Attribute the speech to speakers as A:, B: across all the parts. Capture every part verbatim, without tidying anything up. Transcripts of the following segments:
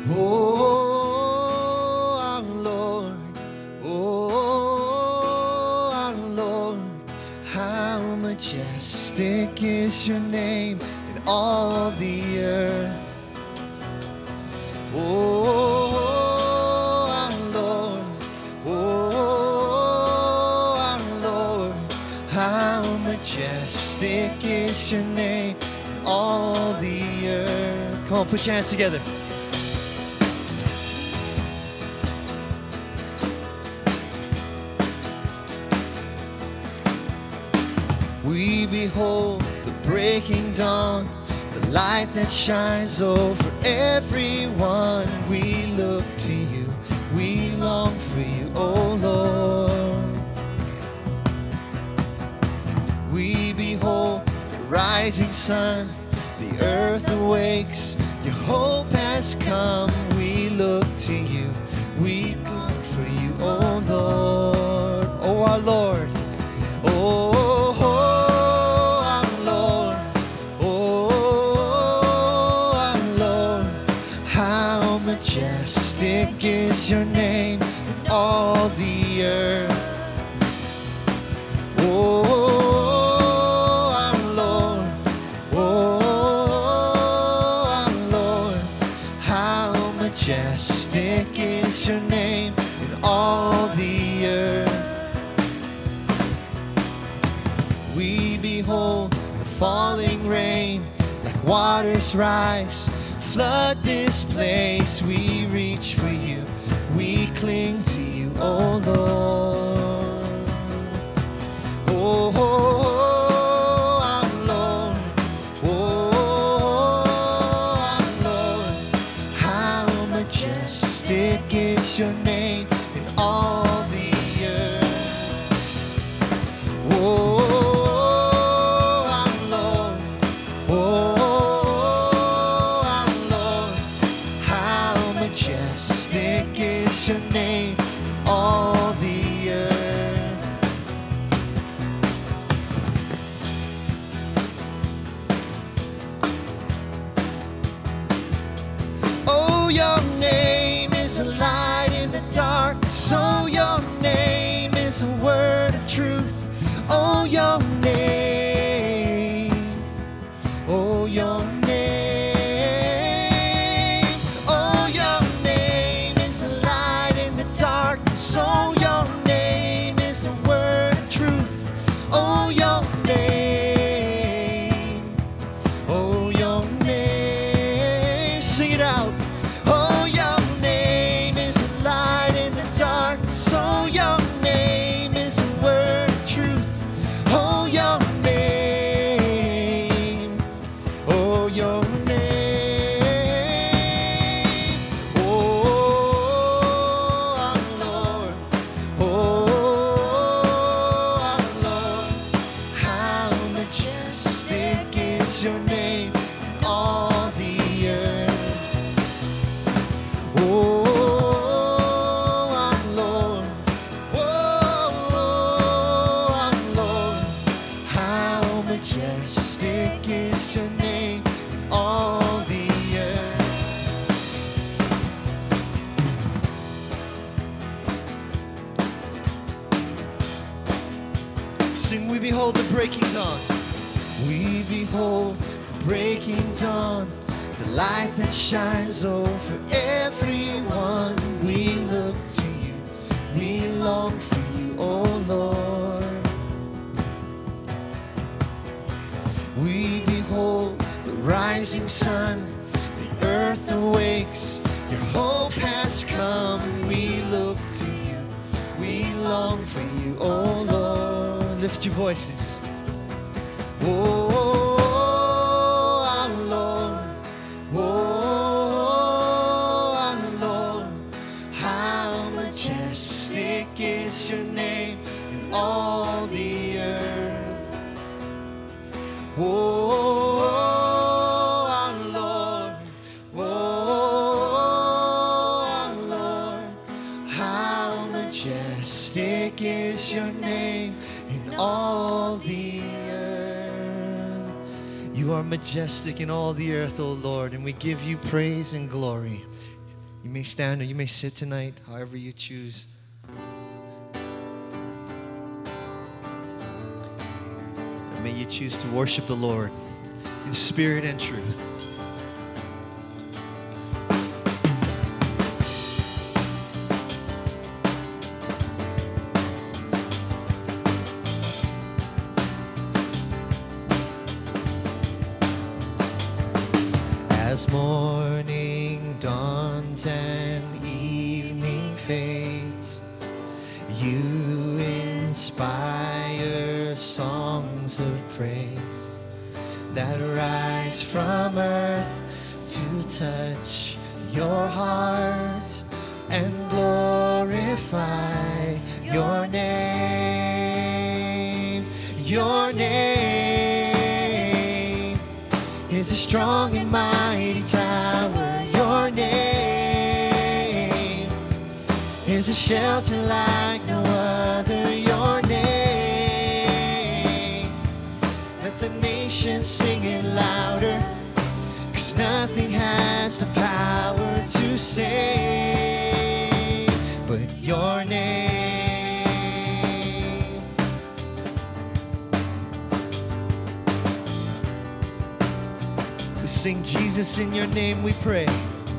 A: Oh, our Lord, oh, our Lord, how majestic is your name in all the earth. Oh, our Lord, oh, our Lord, how majestic is your name in all the earth. Come on, put your hands together. We behold the breaking dawn, the light that shines over everyone. We look to you, we long for you, oh Lord. We behold the rising sun, the earth awakes, your hope has come. We look to you, we look for you, oh Lord. Oh our Lord, oh, oh our Lord, oh our Lord, how majestic is your name in all the earth. Oh, our Lord, oh, our Lord, how majestic is your name in all the earth. We behold the falling rain, like waters rise, flood this place. We reach for you, we cling to you, oh Lord. Oh, oh, our Lord, oh, our Lord, how majestic is your name in all the earth. Oh, our Lord, oh, our Lord, how majestic is your name in all the earth. Oh, your name is a light in the darkness. Oh, your name is a word of truth. Oh, your name, oh, your name, oh, your name is a light in the darkness. Oh, your name is a word of truth. Oh, your name, oh, your name, sing it out. Oh, your name is a light in the darkness. Oh, your name is a word of truth. Oh, your name, oh, your name. Oh, our Lord, oh, our Lord, how majestic is your name in all the earth. Oh, our Lord, oh, our Lord, how majestic is your name in all the earth. Sing, we behold the breaking dawn. We behold the breaking dawn, the light that shines over everyone. We look to you, we long for you, oh Lord. We behold the rising sun, the earth awakes, your hope has come. We look to you, we long for you, oh Lord. Lift your voices. Oh, our Lord, oh, our Lord, how majestic is your name in all the earth. Oh, our Lord, oh, our Lord, how majestic is your name in all the earth. You are majestic in all the earth, O Lord, and we give you praise and glory. You may stand or you may sit tonight, however you choose. And may you choose to worship the Lord in spirit and truth. As morning dawns and evening fades, you inspire songs of praise that rise from earth to touch your heart and glorify your name. Your name is a strong and mighty tower. Your name is a shelter like no other. Your name, let the nations sing it louder, 'cause nothing has the power to save but your name. We sing Jesus, in your name we pray.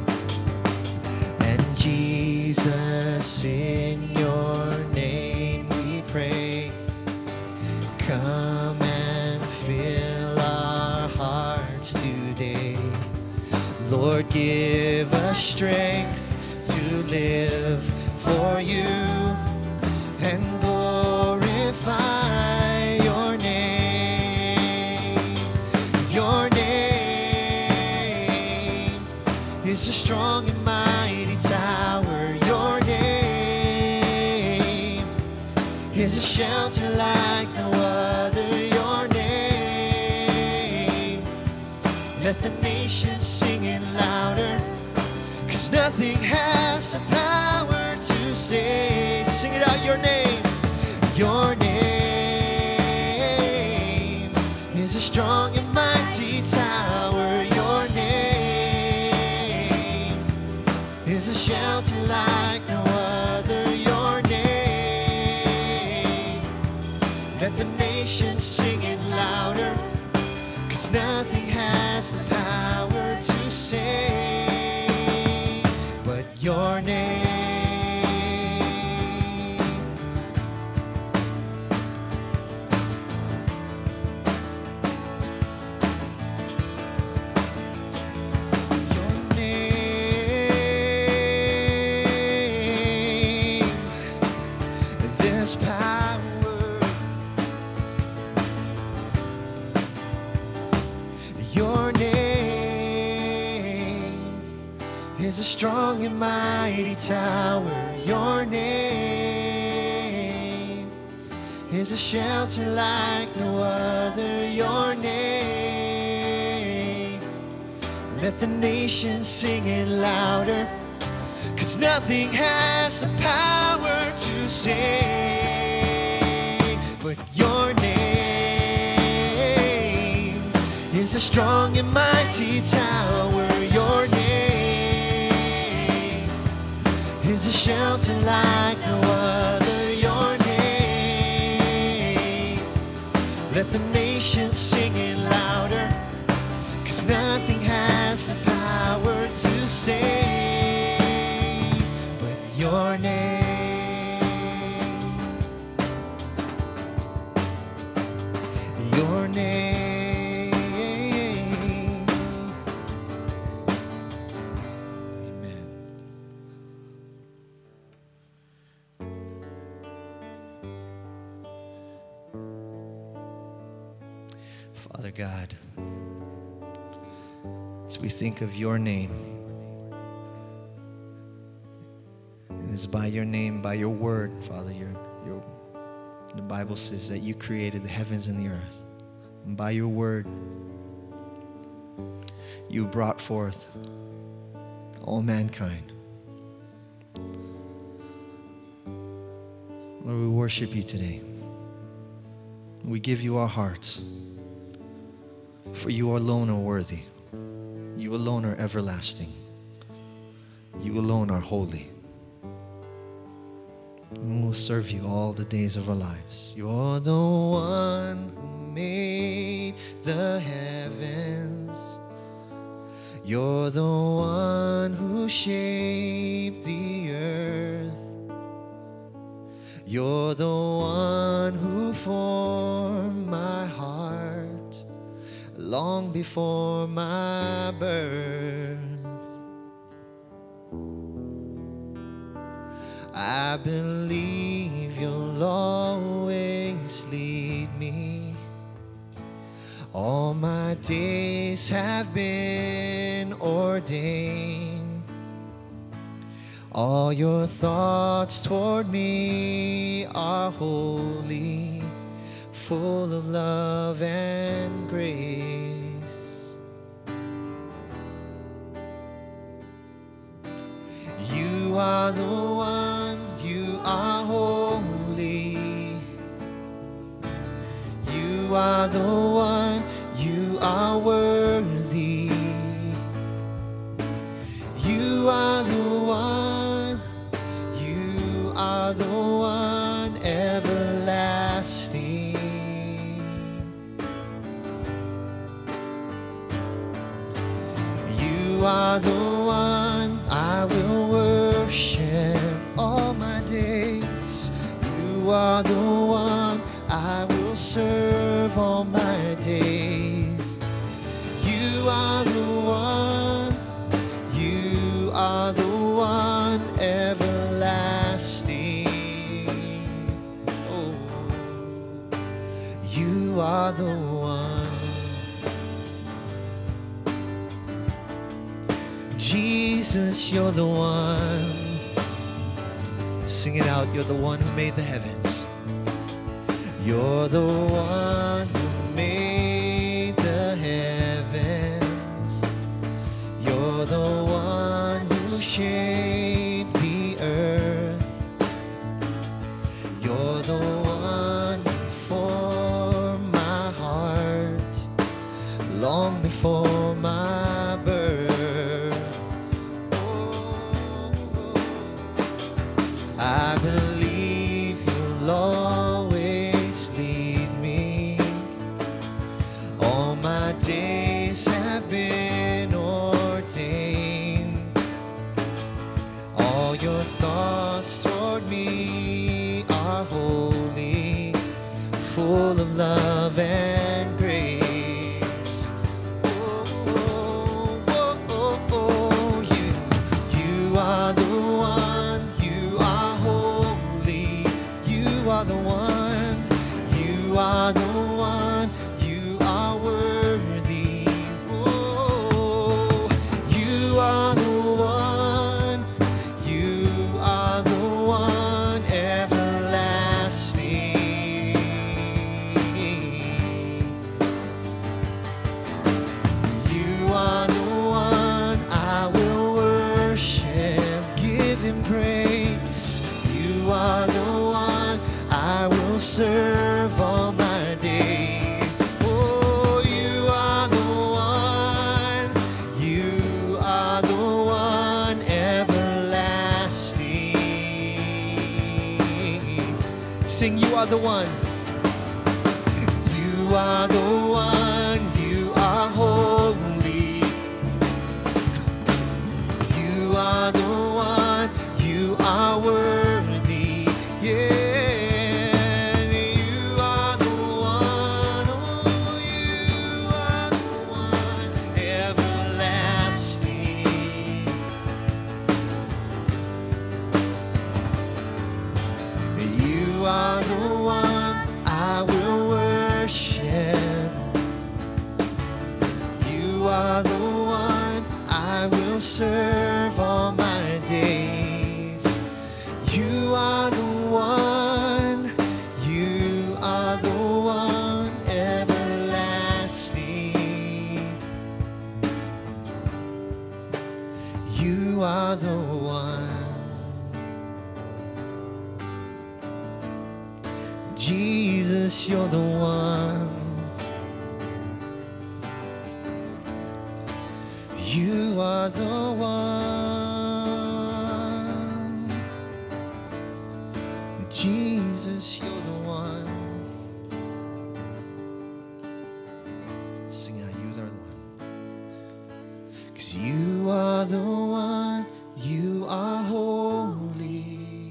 A: And Jesus, in your name we pray. Come and fill our hearts today. Lord, give us strength to live for you and glorify your name. Your name is a strong and mighty tower. Your name is a shelter like no other. Your name, let the nations sing it louder, 'cause nothing has the power to save. Sing it out, your name. Your name is a strong and mighty tower. Your name is a shelter like no other. Your name, let the nations sing it louder, 'cause nothing has the power to save but your name. Your name, there's power. Your name is a strong and mighty tower. Your name is a shelter like no other. Your name, let the nations sing it louder, 'cause nothing has the power to save but your name is a strong and mighty tower. Your name is a shelter like no other. Your name, let the nations sing it louder, 'cause nothing has the power to save but your name. Your name. Father God, as we think of your name, and it's by your name, by your word, Father, your, your, the Bible says that you created the heavens and the earth. And by your word, you brought forth all mankind. Lord, we worship you today. We give you our hearts. For you alone are worthy. You alone are everlasting. You alone are holy. And we'll serve you all the days of our lives. You're the one who made the heavens. You're the one who shaped the earth. You're the one who formed my heart long before my birth. I believe you'll always lead me. All my days have been ordained. All your thoughts toward me are holy, full of love and grace. You are the one, you are holy. You are the one, you are worthy. You are the one, you are the one everlasting. You are the one I will worship all my days. You are the one I will serve all my days. You are the one, you are the one everlasting. Oh, you are the one. Jesus, you're the one. Sing it out. You're the one who made the heavens. You're the one who made the heavens. You're the one who shaped the earth. You're the one who formed my heart long before my birth. I believe you'll always lead me. All my days have been ordained. All your thoughts toward me are holy, full of love and grace. Oh, oh, oh, oh, oh, you, you are the one. You are the one, you are the one, you are worthy. Oh, you are the one, you are the one everlasting. You are the one I will worship, give him praise. You are the one I will serve all my days. Oh, you are the one, you are the one everlasting. Sing, you are the one. You are the one, you are holy. You are the one, you are worthy. Yeah. You are the one I will worship. You are the one I will serve all my days. You are the one, you are the one everlasting. You are the one. Jesus, you're the one. You are the one. 'cause you are the one, you are holy.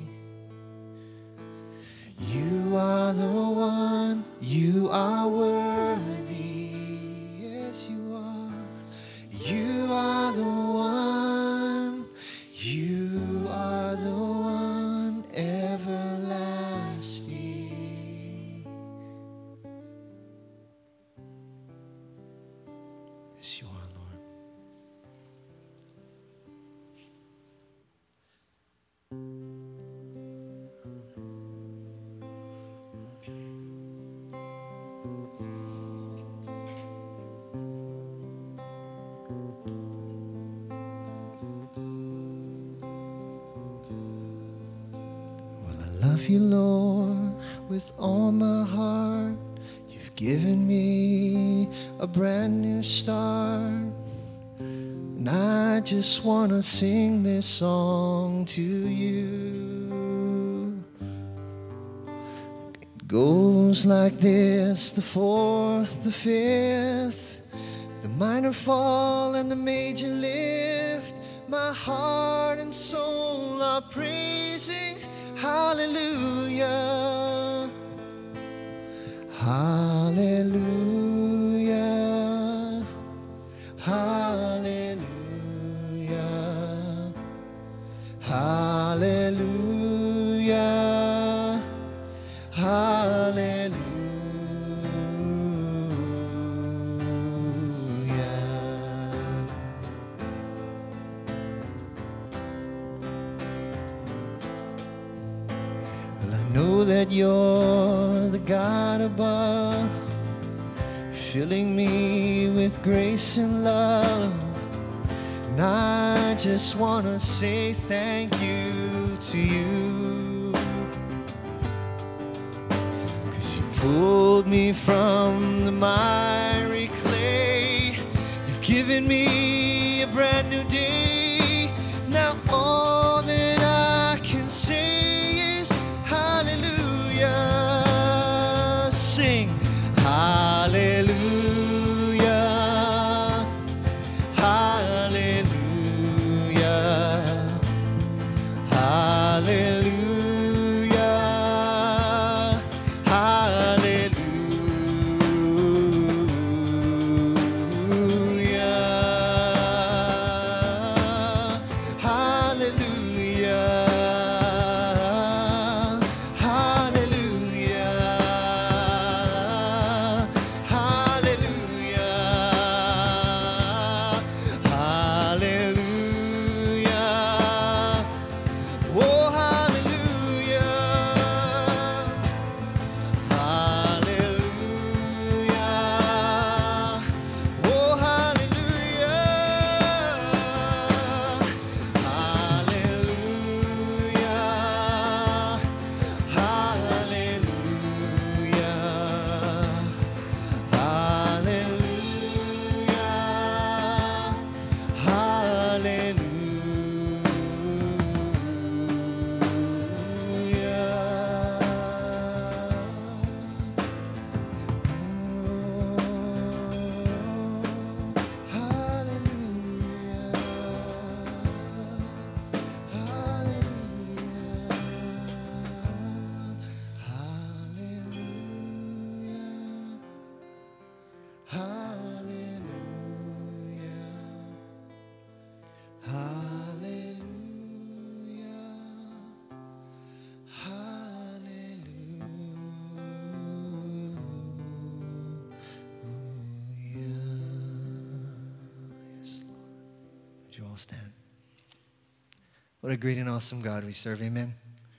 A: You are the one, you are worthy. Yes, you are. You are the one, you are the one, everlasting. Yes, you are, Lord. You, Lord, with all my heart. You've given me a brand new start, and I just want to sing this song to you. It goes like this: the fourth, the fifth, the minor fall and the major lift. My heart and soul are praising. Hallelujah, hallelujah, hallelujah, hallelujah, hallelujah. Know that you're the God above, filling me with grace and love. And I just want to say thank you to you, 'cause you pulled me from the miry clay. You've given me a brand new day. Now all that I can say, sing hallelujah, hallelujah, hallelujah, hallelujah, hallelujah. You all stand. What a great and awesome God we serve, amen.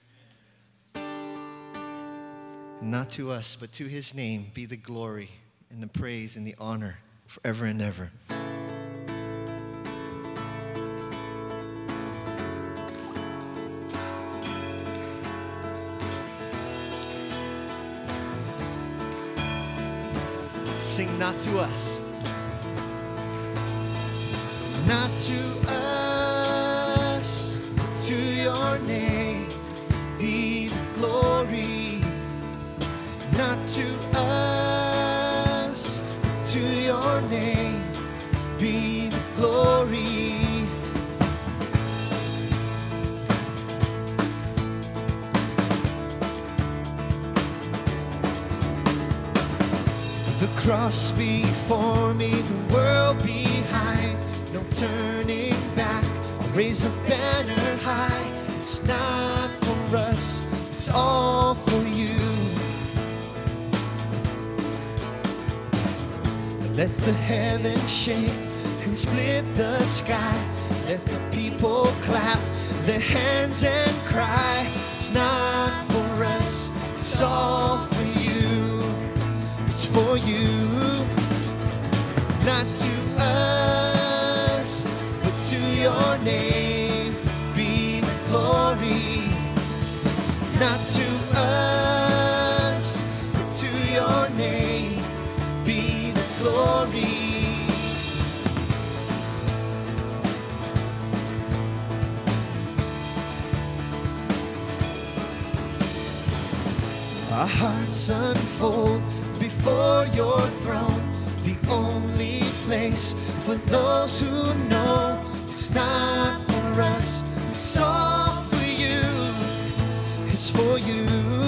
A: And not to us, but to his name be the glory and the praise and the honor forever and ever. Sing not to us. Not to us, to your name be the glory. Not to us, to your name be the glory. The cross before me, the world behind, no turning back, I'll raise a banner high. It's not for us, it's all for you. Let the heavens shake and split the sky. Let the people clap their hands and cry. It's not for us, it's all for you. It's for you. Not to us, but to your name be the glory. Not to us, but to your name be the glory. Our hearts unfold before your throne, the only place for those who know it's not for us, it's all for you, it's for you.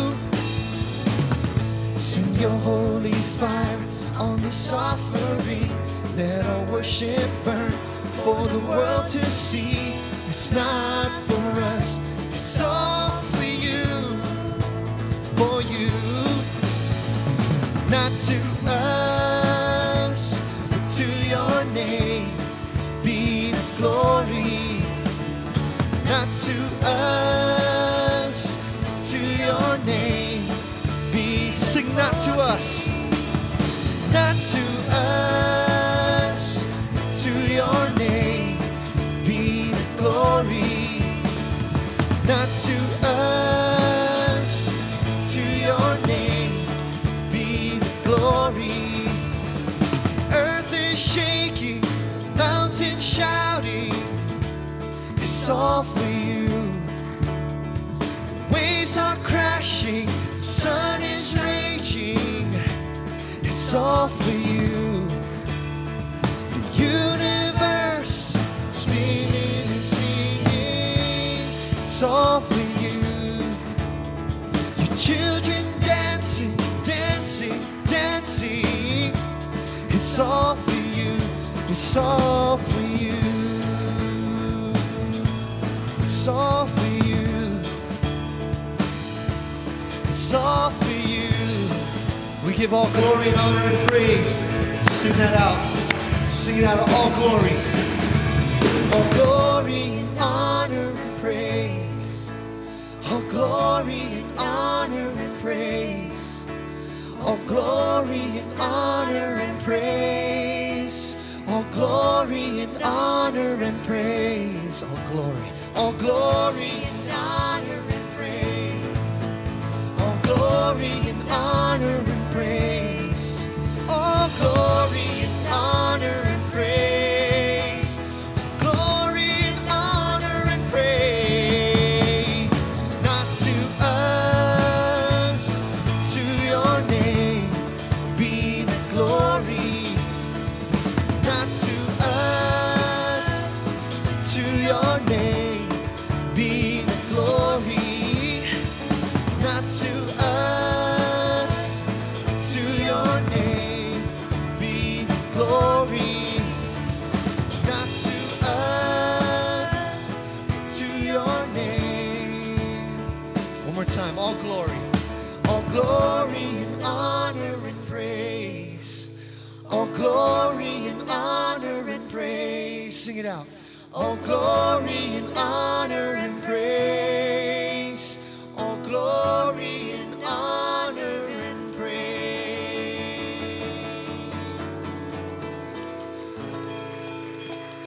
A: Send your holy fire on this offering, let our worship burn for the world to see. It's not for us, it's all for you, for you. Not to us, but to your name be the glory. Not to us, but to your name be. Sing not to us, not to us, but to your name be the glory. Not to us, but to your name glory. Earth is shaking, mountains shouting, it's all for you. Waves are crashing, the sun is raging, it's all for you. The universe spinning and singing, it's all for you. Your children dancing, dancing, dancing, it's all for you, it's all for you, it's all for you, it's all for you. We give all glory and honor and praise. Sing that out, sing it out, all glory, all glory and honor and praise, all glory and honor and praise. All glory and honor and praise. All glory and honor and praise. All glory. All glory and honor and praise. All glory and honor and praise. All glory and honor and praise. Glory and honor and praise. Not to us, to your name be the glory. Not to us, to your name be the glory. Not to us, to your name be the glory. Not to us, to your name. One more time, all glory. All glory and honor and praise. All glory and honor and praise. Sing it out. All glory and honor.